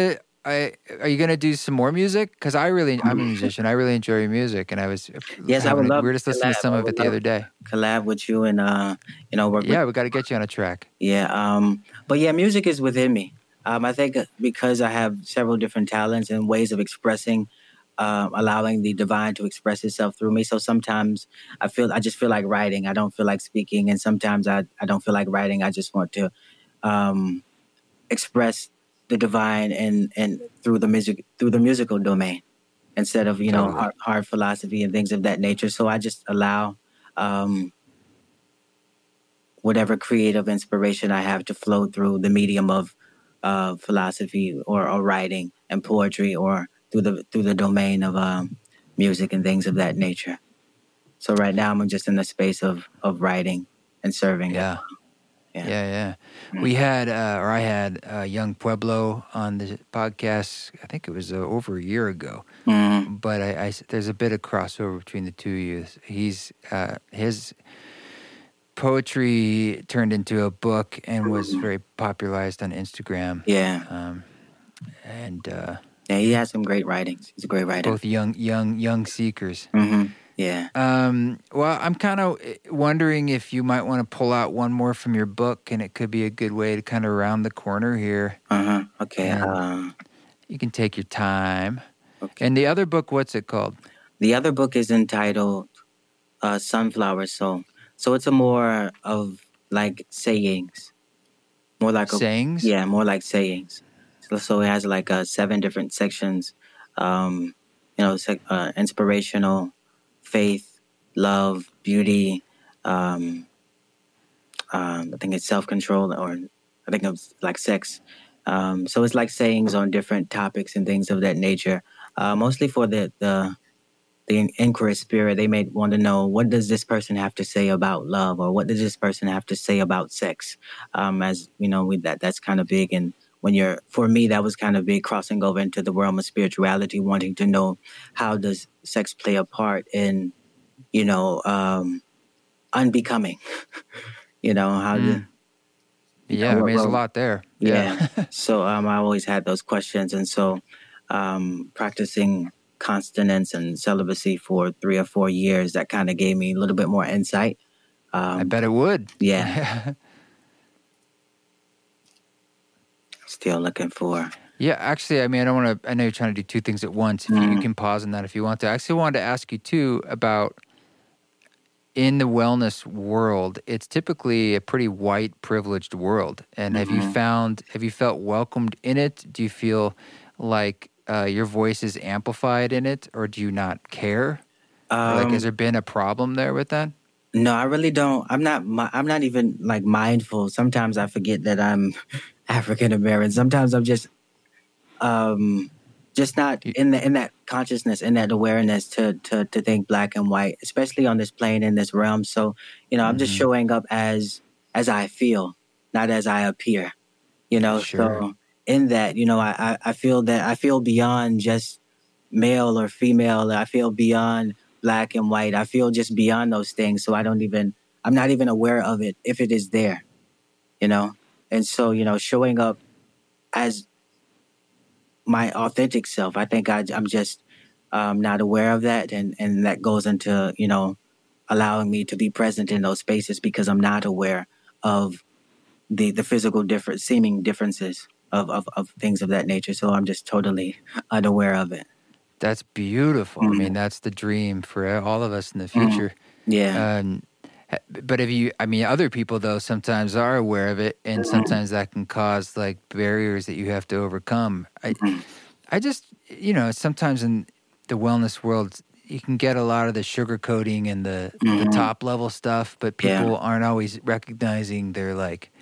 are you gonna do some more music? Because I'm a musician. I really enjoy your music, and I was
Yes, I would
we
love
were
to
just listening to
collab.
some
I
of it
would
the
love
other day.
to collab with you and work with.
Yeah, we got to get you on a track.
Yeah. But yeah, music is within me. I think because I have several different talents and ways of expressing, allowing the divine to express itself through me. So sometimes I just feel like writing. I don't feel like speaking, and sometimes I don't feel like writing. I just want to um, express the divine and through the musical domain, instead of
Totally.
hard philosophy and things of that nature. So I just allow um, whatever creative inspiration I have to flow through the medium of philosophy or writing and poetry, or through the domain of music and things of that nature. So right now I'm just in the space of writing and serving.
Yeah.
Yeah.
Yeah. We had, or I had, Young Pueblo on the podcast. I think it was over a year ago.
Mm-hmm.
But there's a bit of crossover between the two of you. He's his poetry turned into a book and was very popularized on Instagram.
Yeah.
And
Yeah, he has some great writings. He's a great writer.
both young seekers.
Mm-hmm. Yeah.
Well, I'm kind of wondering if you might want to pull out one more from your book, and it could be a good way to kind of round the corner here.
Okay.
And you can take your time.
Okay.
And the other book, what's it called?
The other book is entitled Sunflower Soul. So it's a more of like sayings. More like
sayings?
Yeah, more like sayings. So it has like 7 different sections. Inspirational, faith, love, beauty. I think it's self-control, or I think it's like sex. So it's like sayings on different topics and things of that nature. Mostly for the inquiry spirit. They may want to know, what does this person have to say about love, or what does this person have to say about sex? As you know, that's kind of big. And for me, that was kind of big, crossing over into the realm of spirituality, wanting to know, how does sex play a part in, unbecoming? How do...
Yeah, I mean, there's a lot there.
Yeah. So I always had those questions. And so practicing continence and celibacy for 3 or 4 years, that kind of gave me a little bit more insight.
I bet it would.
Yeah. Still looking for...
Yeah, actually, I mean, I know you're trying to do 2 things at once. If you can pause on that if you want to. I actually wanted to ask you, too, about in the wellness world, it's typically a pretty white, privileged world. And have you felt welcomed in it? Do you feel like your voice is amplified in it, or do you not care? Or has there been a problem there with that?
No, I really don't. I'm not even like mindful. Sometimes I forget that I'm African American. Sometimes I'm just not in that consciousness, in that awareness to think black and white, especially on this plane, in this realm. So, I'm just showing up as I feel, not as I appear.
Sure.
So in that, I feel beyond just male or female. I feel beyond black and white. I feel just beyond those things. So I'm not even aware of it if it is there, And so, showing up as my authentic self, I think I'm just not aware of that. And that goes into, allowing me to be present in those spaces, because I'm not aware of the physical seeming differences of things of that nature. So I'm just totally unaware of it.
That's beautiful. I mean, that's the dream for all of us in the future.
Yeah.
But other people, though, sometimes are aware of it, and sometimes that can cause like barriers that you have to overcome. I just, sometimes in the wellness world, you can get a lot of the sugarcoating and the top level stuff, but people aren't always recognizing their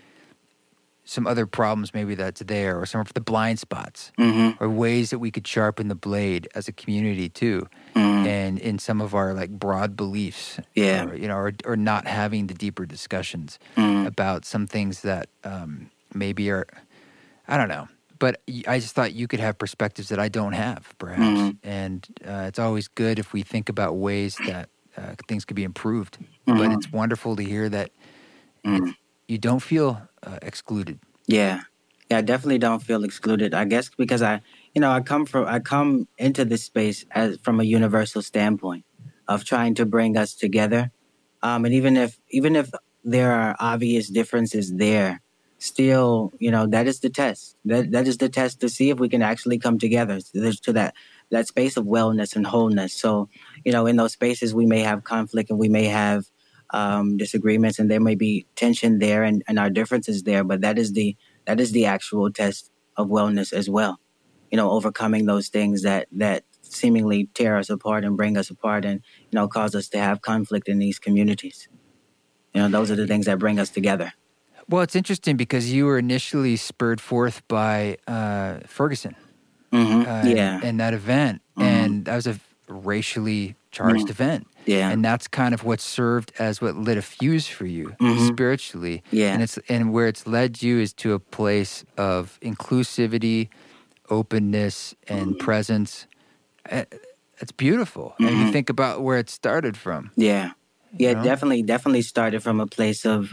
some other problems maybe that's there, or some of the blind spots, or ways that we could sharpen the blade as a community too, and in some of our broad beliefs, or not having the deeper discussions about some things that maybe are, I don't know. But I just thought you could have perspectives that I don't have, perhaps, and it's always good if we think about ways that things could be improved. But it's wonderful to hear that you don't feel excluded.
Yeah, I definitely don't feel excluded. I guess because I come into this space from a universal standpoint of trying to bring us together, and even if there are obvious differences there, still, that is the test. That is the test to see if we can actually come together to that space of wellness and wholeness. So, in those spaces we may have conflict, and we may have disagreements, and there may be tension there, and our differences there. But that is the actual test of wellness as well. Overcoming those things that seemingly tear us apart and bring us apart, and cause us to have conflict in these communities. Those are the things that bring us together.
Well, it's interesting because you were initially spurred forth by Ferguson, and that event, and that was a racially charged event.
Yeah.
And that's kind of what served as what lit a fuse for you spiritually.
Yeah.
And where it's led you is to a place of inclusivity, openness, and presence. It's beautiful. And you think about where it started from.
Yeah.
You
Yeah,
know?
definitely started from a place of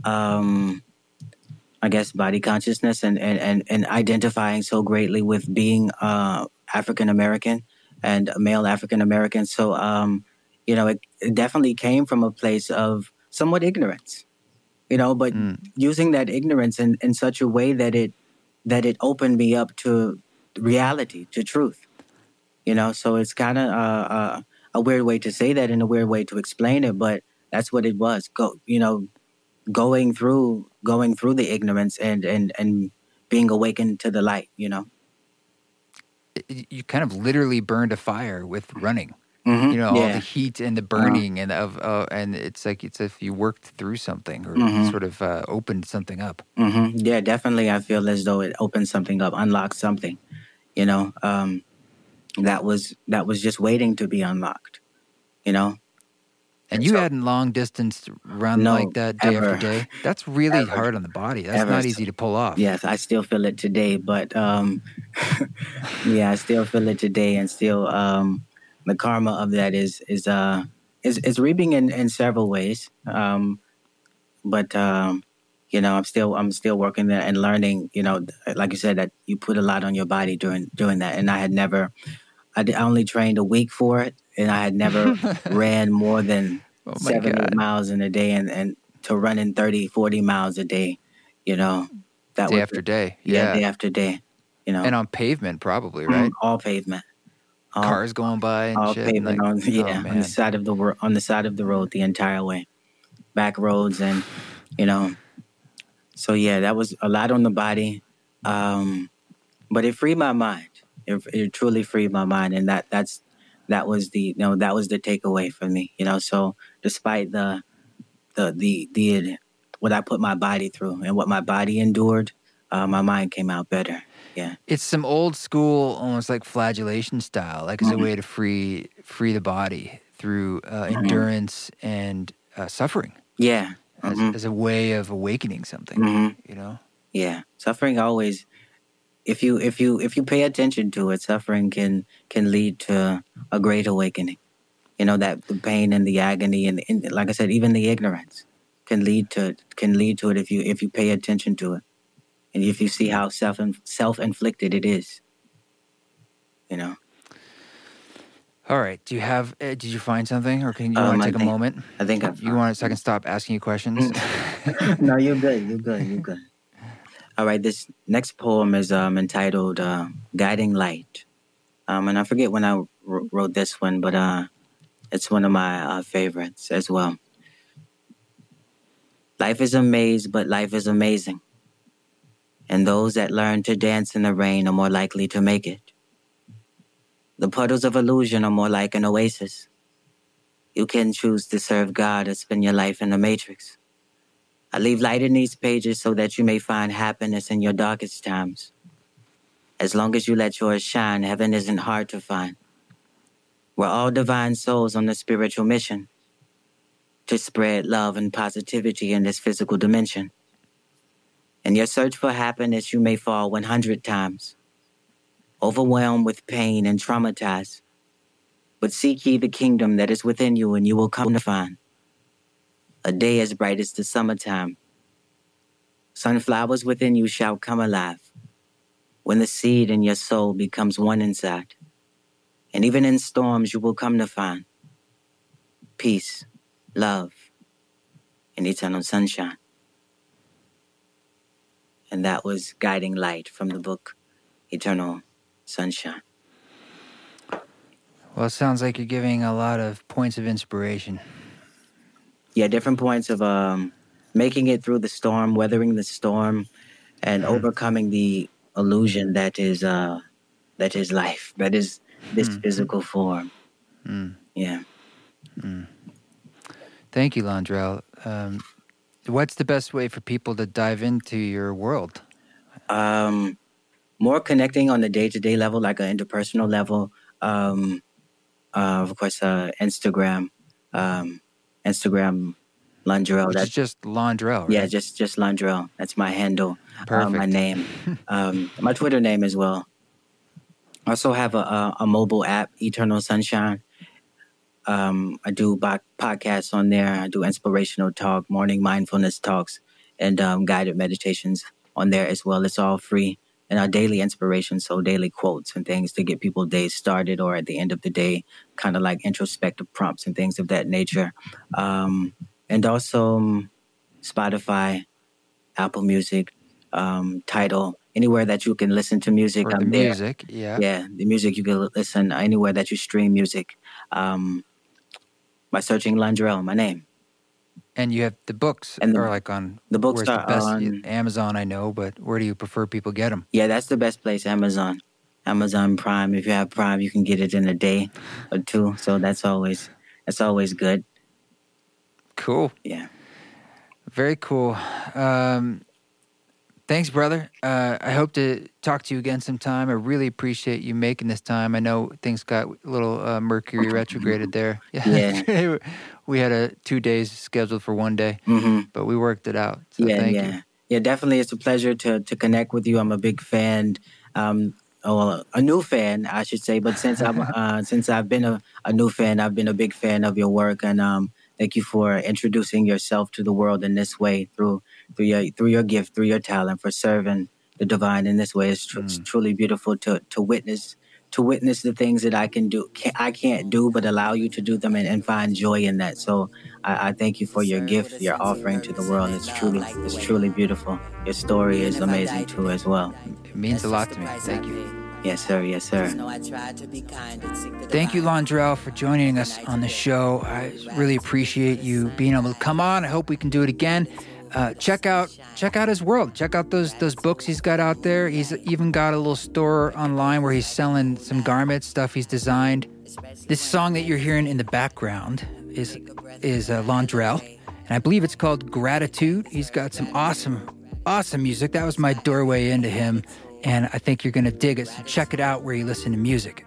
I guess body consciousness and identifying so greatly with being African American and a male African American. So it definitely came from a place of somewhat ignorance, but using that ignorance in such a way that it opened me up to reality, to truth. So it's kind of a weird way to say that and a weird way to explain it, but that's what it was. Going through the ignorance and being awakened to the light.
You kind of literally burned a fire with running.
Mm-hmm.
All the
Yeah.
heat and the burning and it's like it's if you worked through something or sort of opened something up.
Mm-hmm. Yeah, definitely. I feel as though it opened something up, unlocked something. That was just waiting to be unlocked.
And you hadn't long distance run
No,
like that day
ever.
after day. That's really
Ever.
hard on the body. That's
Ever.
not easy to pull off.
Yes, I still feel it today, but yeah, I still feel it today, and still the karma of that is reaping in several ways. But I'm still working there and learning. Like you said, that you put a lot on your body during that, and I only trained a week for it, and I had never ran more than 7-8 miles in a day, and to running 30-40 miles a day, that
day after day. Yeah,
day after day,
and on pavement probably, right?
All pavement,
cars going by and
all
shit.
pavement on
man.
on the side of the road the entire way, back roads, and so yeah, that was a lot on the body, but it freed my mind. It truly freed my mind, and that was the takeaway for me. So despite the what I put my body through and what my body endured, my mind came out better. Yeah,
it's some old school, almost like flagellation style, like as a way to free the body through endurance and suffering.
Yeah,
as a way of awakening something.
Yeah, suffering always. If you pay attention to it, suffering can lead to a great awakening. That the pain and the agony and like I said, even the ignorance can lead to it if you pay attention to it, and if you see how self-inflicted it is.
All right. Do you have? Did you find something, or can you want to take a moment?
I think
you want so I can stop asking you questions.
No, you're good. You're good. All right, this next poem is entitled Guiding Light. And I forget when I wrote this one, but it's one of my favorites as well. Life is a maze, but life is amazing. And those that learn to dance in the rain are more likely to make it. The puddles of illusion are more like an oasis. You can choose to serve God or spend your life in the matrix. I leave light in these pages so that you may find happiness in your darkest times. As long as you let yours shine, heaven isn't hard to find. We're all divine souls on a spiritual mission to spread love and positivity in this physical dimension. In your search for happiness, you may fall 100 times, overwhelmed with pain and traumatized. But seek ye the kingdom that is within you, and you will come to find a day as bright as the summertime. Sunflowers within you shall come alive when the seed in your soul becomes one inside. And even in storms, you will come to find peace, love, and eternal sunshine. And that was Guiding Light from the book Eternal Sunshine.
Well, it sounds like you're giving a lot of points of inspiration.
Yeah, different points of making it through the storm, weathering the storm, and overcoming the illusion that is life, that is this physical form. Yeah.
Thank you, Londrell. What's the best way for people to dive into your world?
More connecting on the day-to-day level, like an interpersonal level. Of course, Instagram. Instagram, Londrell.
Which is just Londrell, right?
Yeah, just Londrell. That's my handle.
Perfect.
My name. My Twitter name as well. I also have a mobile app, Eternal Sunshine. I do podcasts on there. I do inspirational talk, morning mindfulness talks, and guided meditations on there as well. It's all free. And our daily inspiration, so daily quotes and things to get people days started, or at the end of the day, kind of like introspective prompts and things of that nature. And also Spotify, Apple Music, Tidal, anywhere that you can listen to music.
Or the music,
yeah. Yeah, the music you can listen anywhere that you stream music. By searching Londrell, my name.
And you have the books, or like on
the books are
on Amazon, I know, but where do you prefer people get them?
Yeah, that's the best place, Amazon Prime. If you have Prime, you can get it in a day or two. So that's always good.
Cool.
Yeah.
Very cool. Thanks, brother. I hope to talk to you again sometime. I really appreciate you making this time. I know things got a little Mercury retrograded there.
Yeah.
We had 2 days scheduled for one day, but we worked it out. So thank you.
Yeah, definitely. It's a pleasure to connect with you. I'm a big fan. A new fan, I should say. But since I've been a new fan, I've been a big fan of your work, and thank you for introducing yourself to the world in this way through your gift, through your talent, for serving the divine in this way. It's truly beautiful to witness the things that I can't do, but allow you to do them and find joy in that. So I thank you for your gift, your offering to the world. It's truly beautiful. Your story is amazing too as well.
It means a lot to me. Thank you.
Yes, sir. Yes, sir.
Thank you, Londrell, for joining us on the show. I really appreciate you being able to come on. I hope we can do it again. Check out his world. Check out those books he's got out there. He's even got a little store online where he's selling some garments, stuff he's designed. This song that you're hearing in the background is Londrell, and I believe it's called Gratitude. He's got some awesome music. That was my doorway into him, and I think you're going to dig it. So check it out where you listen to music.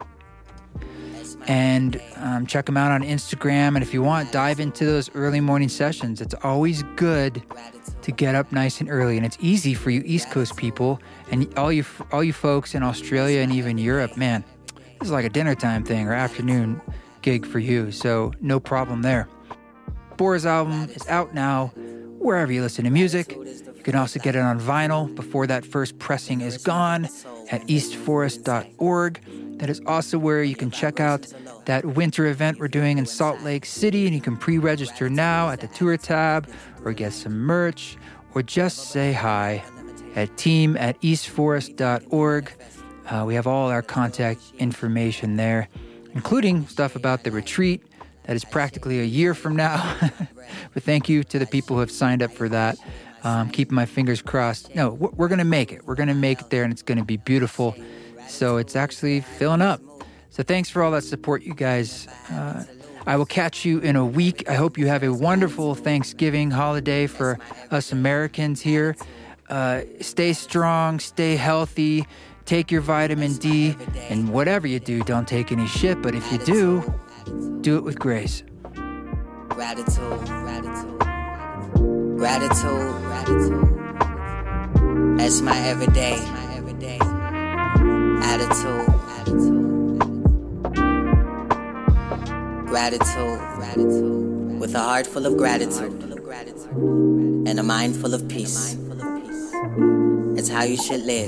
And check him out on Instagram. And if you want, dive into those early morning sessions. It's always good to get up nice and early. And it's easy for you East Coast people and all you folks in Australia and even Europe. Man, this is like a dinner time thing or afternoon gig for you. So no problem there. Bora's album is out now wherever you listen to music. You can also get it on vinyl before that first pressing is gone at eastforest.org. That is also where you can check out that winter event we're doing in Salt Lake City, and you can pre-register now at the tour tab or get some merch or just say hi at team@eastforest.org. We have all our contact information there, including stuff about the retreat that is practically a year from now. But thank you to the people who have signed up for that. Keeping my fingers crossed. No, we're going to make it. We're going to make it there, and it's going to be beautiful. So it's actually filling up. So thanks for all that support, you guys. I will catch you in a week. I hope you have a wonderful Thanksgiving holiday for us Americans here. Stay strong, stay healthy, take your vitamin D, and whatever you do, don't take any shit. But if you do it with grace.
Gratitude. That's my everyday attitude. Gratitude. With a heart full of gratitude and a mind full of peace. It's how you should live.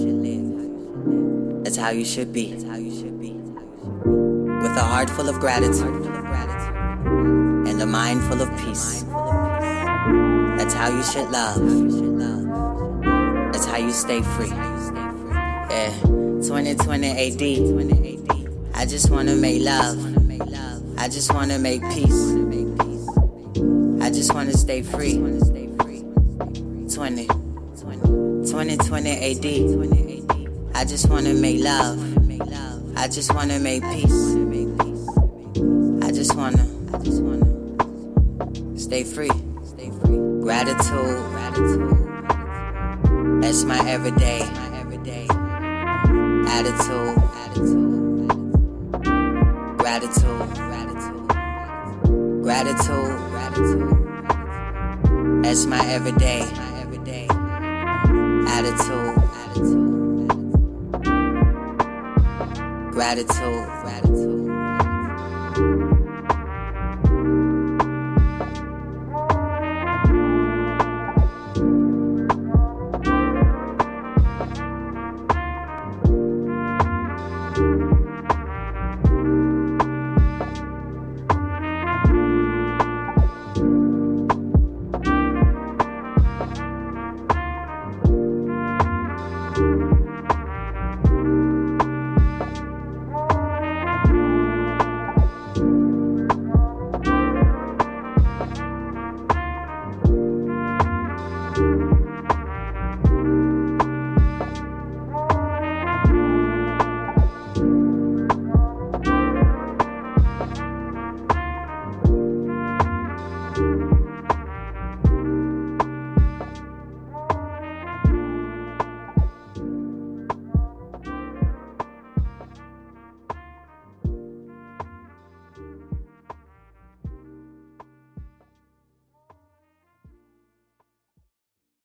It's how you should be. With a heart full of gratitude and a mind full of peace. That's how you should love. That's how you stay free. Yeah, 2020 AD. I just wanna make love. I just wanna make peace. I just wanna stay free. 2020 AD. I just wanna make love. I just wanna make peace. I just wanna stay free. Gratitude. That's my everyday attitude. Gratitude. Gratitude. That's my everyday attitude. Gratitude.